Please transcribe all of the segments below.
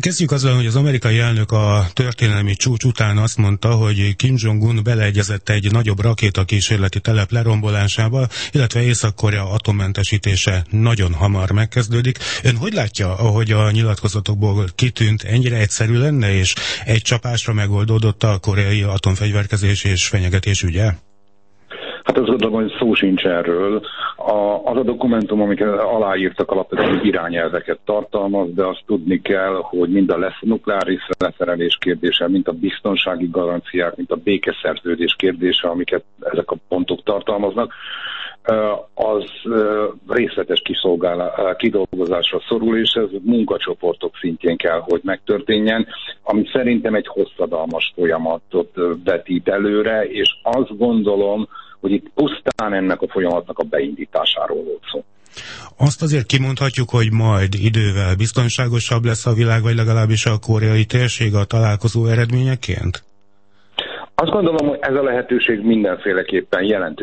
Kezdjük azzal, hogy az amerikai elnök a történelmi csúcs után azt mondta, hogy Kim Jong-un beleegyezett egy nagyobb rakétakísérleti telep lerombolásába, illetve Észak-Korea atommentesítése nagyon hamar megkezdődik. Ön hogy látja, ahogy a nyilatkozatokból kitűnt, ennyire egyszerű lenne, és egy csapásra megoldódott a koreai atomfegyverkezés és fenyegetés ügye? Hát azt gondolom, hogy szó sincs erről. Az a dokumentum, amiket aláírtak, alapvetően irányelveket tartalmaz, de azt tudni kell, hogy mind a nukleáris leszerelés kérdése, mind a biztonsági garanciák, mind a békeszerződés kérdése, amiket ezek a pontok tartalmaznak, az részletes kidolgozásra szorul, és ez munkacsoportok szintjén kell, hogy megtörténjen, ami szerintem egy hosszadalmas folyamatot vetít előre, és azt gondolom, hogy itt pusztán ennek a folyamatnak a beindításáról volt szó. Azt azért kimondhatjuk, hogy majd idővel biztonságosabb lesz a világ, vagy legalábbis a koreai térség a találkozó eredményeként? Azt gondolom, hogy ez a lehetőség mindenféleképpen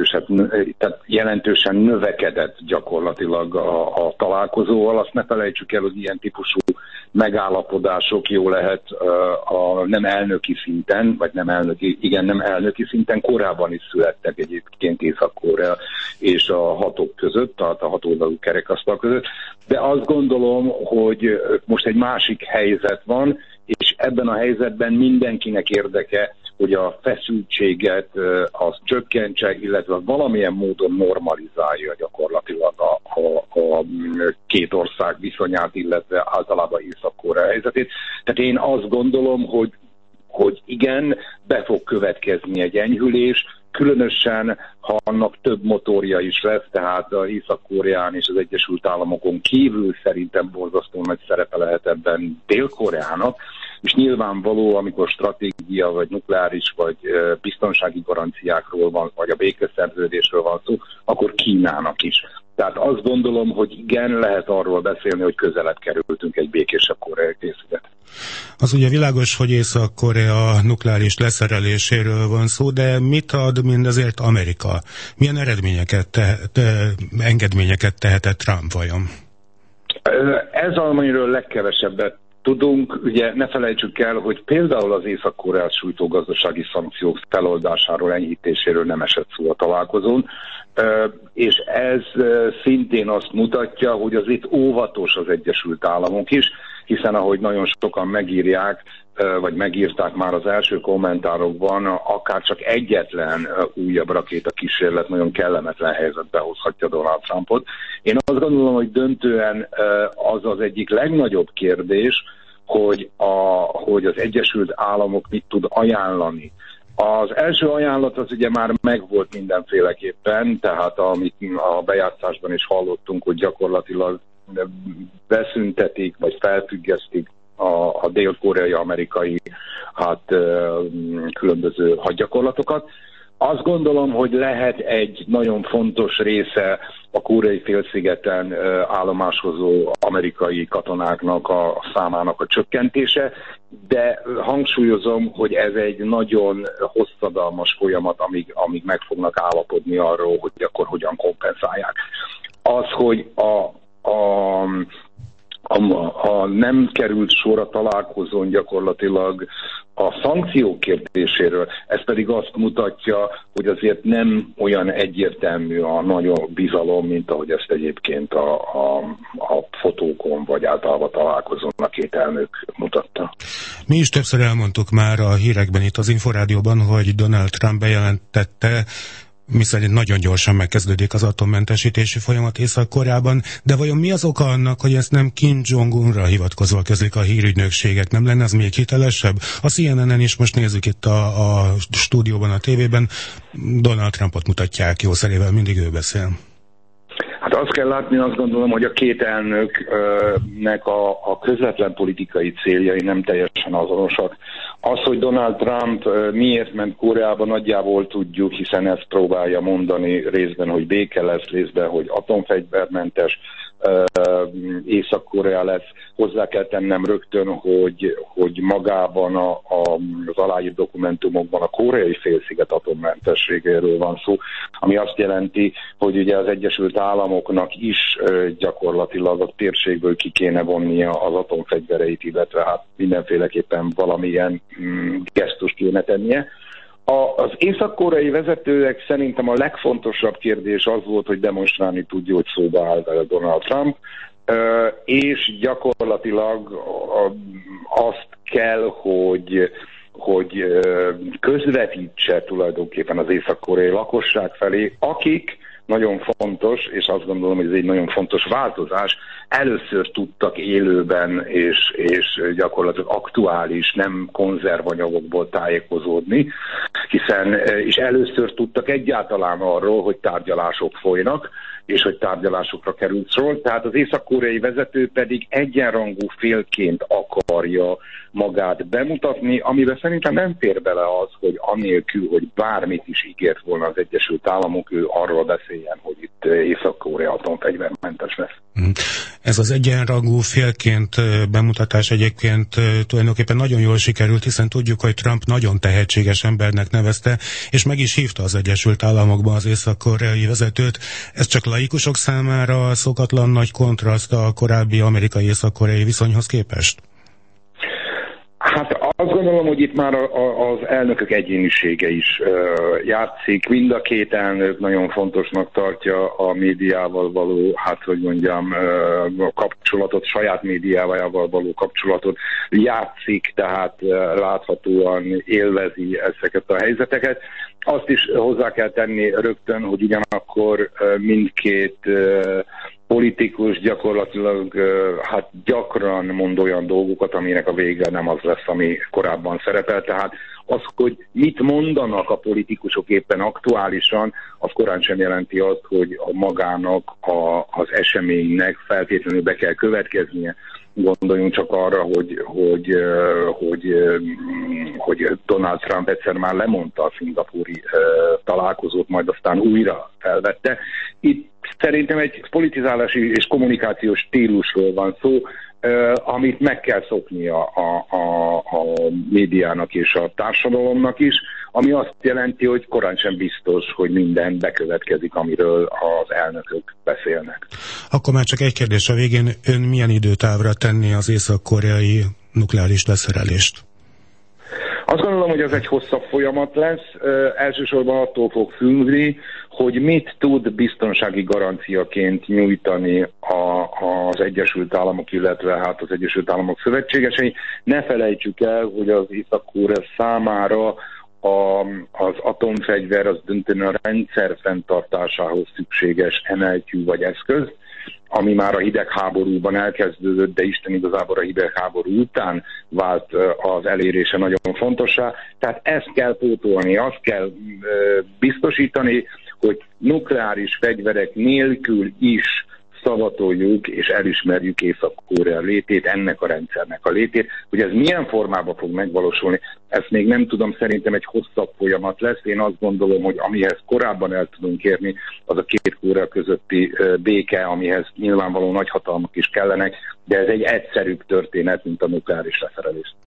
jelentősen növekedett gyakorlatilag a találkozóval. Azt ne felejtsük el, hogy ilyen típusú megállapodások jó lehet nem elnöki szinten, vagy nem elnöki szinten, korábban is születtek egyébként Észak-Korea és a hatok között, tehát a hatoldalú kerekasztal között, de azt gondolom, hogy most egy másik helyzet van, és ebben a helyzetben mindenkinek érdeke, hogy a feszültséget az csökkentse, illetve valamilyen módon normalizálja gyakorlatilag a két ország viszonyát, illetve általában Észak-Korea helyzetét. Tehát én azt gondolom, hogy igen, be fog következni egy enyhülés, különösen, ha annak több motorja is lesz, tehát az Észak-Koreán és az Egyesült Államokon kívül szerintem borzasztó nagy szerepe lehet ebben Dél-Koreának, és nyilvánvaló, amikor stratégia, vagy nukleáris, vagy biztonsági garanciákról van, vagy a békeszerződésről van szó, akkor Kínának is. Tehát azt gondolom, hogy igen, lehet arról beszélni, hogy közelebb kerültünk egy békésebb koreai készület. Az ugye világos, hogy Észak-Korea nukleáris leszereléséről van szó, de mit ad mindezért Amerika? Milyen engedményeket tehetett Trump vajon? Ez, amiről legkevesebbet tudunk, ugye ne felejtsük el, hogy például az Észak-Koreát sújtó gazdasági szankciók feloldásáról, enyhítéséről nem esett szó a találkozón, és ez szintén azt mutatja, hogy az itt óvatos az Egyesült Államok is, hiszen ahogy nagyon sokan megírják, vagy megírták már az első kommentárokban, akár csak egyetlen újabb rakétakísérlet nagyon kellemetlen helyzetbe hozhatja Donald Trumpot. Én azt gondolom, hogy döntően az az egyik legnagyobb kérdés, hogy az Egyesült Államok mit tud ajánlani. Az első ajánlat az ugye már megvolt mindenféleképpen, tehát amit a bejátszásban is hallottunk, hogy gyakorlatilag beszüntetik, vagy felfüggesztik a dél-koreai, amerikai különböző hadgyakorlatokat. Azt gondolom, hogy lehet egy nagyon fontos része a koreai félszigeten állomásozó amerikai katonáknak a számának a csökkentése, de hangsúlyozom, hogy ez egy nagyon hosszadalmas folyamat, amíg meg fognak állapodni arról, hogy akkor hogyan kompenzálják. Az, hogy ha nem került sor a találkozón gyakorlatilag a szankciók kérdéséről, ez pedig azt mutatja, hogy azért nem olyan egyértelmű a nagyon bizalom, mint ahogy ezt egyébként a fotókon vagy általában találkozón a két elnök mutatta. Mi is többször elmondtuk már a hírekben itt az Inforádióban, hogy Donald Trump bejelentette, miszerint nagyon gyorsan megkezdődik az atommentesítési folyamat Észak-Koreában, de vajon mi az oka annak, hogy ezt nem Kim Jong-unra hivatkozva közlik a hírügynökségek? Nem lenne az még hitelesebb? A CNN-en is most nézzük itt a stúdióban, a tévében, Donald Trumpot mutatják, jószerével mindig ő beszél. Hát azt kell látni, azt gondolom, hogy a két elnöknek a közvetlen politikai céljai nem teljesen azonosak. Az, hogy Donald Trump miért ment Koreába, nagyjából tudjuk, hiszen ezt próbálja mondani részben, hogy béke lesz, részben, hogy atomfegyvermentes Észak-Korea lesz. Hozzá kell tennem rögtön, hogy magában az aláírt dokumentumokban a koreai félsziget atommentességéről van szó, ami azt jelenti, hogy ugye az Egyesült Államoknak is gyakorlatilag a térségből ki kéne vonnia az atomfegyvereit, illetve hát mindenféleképpen valamilyen gesztust kéne tennie. Az észak-koreai vezetőek szerintem a legfontosabb kérdés az volt, hogy demonstrálni tudja, hogy szóba áll vele Donald Trump, és gyakorlatilag azt kell, hogy közvetítse tulajdonképpen az észak-koreai lakosság felé, akik nagyon fontos, és azt gondolom, hogy ez egy nagyon fontos változás, először tudtak élőben és gyakorlatilag aktuális, nem konzervanyagokból tájékozódni, és először tudtak egyáltalán arról, hogy tárgyalások folynak, és hogy tárgyalásokra került sor. Tehát az észak-koreai vezető pedig egyenrangú félként akarja magát bemutatni, amiben szerintem nem fér bele az, hogy anélkül, hogy bármit is ígért volna az Egyesült Államok, ő arról beszéljen, hogy itt Észak-Korea atomfegyvermentes lesz. Ez az egyenrangú félként bemutatás egyébként tulajdonképpen nagyon jól sikerült, hiszen tudjuk, hogy Trump nagyon tehetséges embernek nevezte, és meg is hívta az Egyesült Államokban az észak-koreai vezetőt. Ez csak laikusok számára szokatlan nagy kontraszt a korábbi amerikai-észak-koreai viszonyhoz képest? Hát azt gondolom, hogy itt már az elnökök egyénisége is játszik. Mind a két elnök nagyon fontosnak tartja a médiával való, kapcsolatot, saját médiával való kapcsolatot játszik, tehát láthatóan élvezi ezeket a helyzeteket. Azt is hozzá kell tenni rögtön, hogy ugyanakkor mindkét politikus gyakorlatilag gyakran mond olyan dolgokat, aminek a vége nem az lesz, ami korábban szerepel. Tehát az, hogy mit mondanak a politikusok éppen aktuálisan, az korán sem jelenti azt, hogy a magának az eseménynek feltétlenül be kell következnie. Gondoljunk csak arra, hogy Donald Trump egyszer már lemondta a szingapúri találkozót, majd aztán újra felvette. Itt szerintem egy politizálási és kommunikációs stílusról van szó, amit meg kell szoknia a médiának és a társadalomnak is, ami azt jelenti, hogy korán sem biztos, hogy minden bekövetkezik, amiről az elnökök beszélnek. Akkor már csak egy kérdés a végén. Ön milyen időtávra tenni az észak-koreai nukleáris leszerelést? Azt gondolom, hogy ez egy hosszabb folyamat lesz. Elsősorban attól fog függni, hogy mit tud biztonsági garanciaként nyújtani az Egyesült Államok, illetve az Egyesült Államok szövetségesei. Ne felejtsük el, hogy az Észak-Korea számára az atomfegyver az döntően a rendszer fenntartásához szükséges emeltyű vagy eszköz, ami már a hidegháborúban elkezdődött, de Isten igazából a hidegháború után vált az elérése nagyon fontossá. Tehát ezt kell pótolni, azt kell biztosítani, hogy nukleáris fegyverek nélkül is szavatoljuk és elismerjük Észak-Korea létét, ennek a rendszernek a létét. Hogy ez milyen formában fog megvalósulni, ezt még nem tudom, szerintem egy hosszabb folyamat lesz. Én azt gondolom, hogy amihez korábban el tudunk érni, az a két Korea közötti béke, amihez nyilvánvalóan nagyhatalmak is kellenek, de ez egy egyszerűbb történet, mint a nukleáris leszerelés.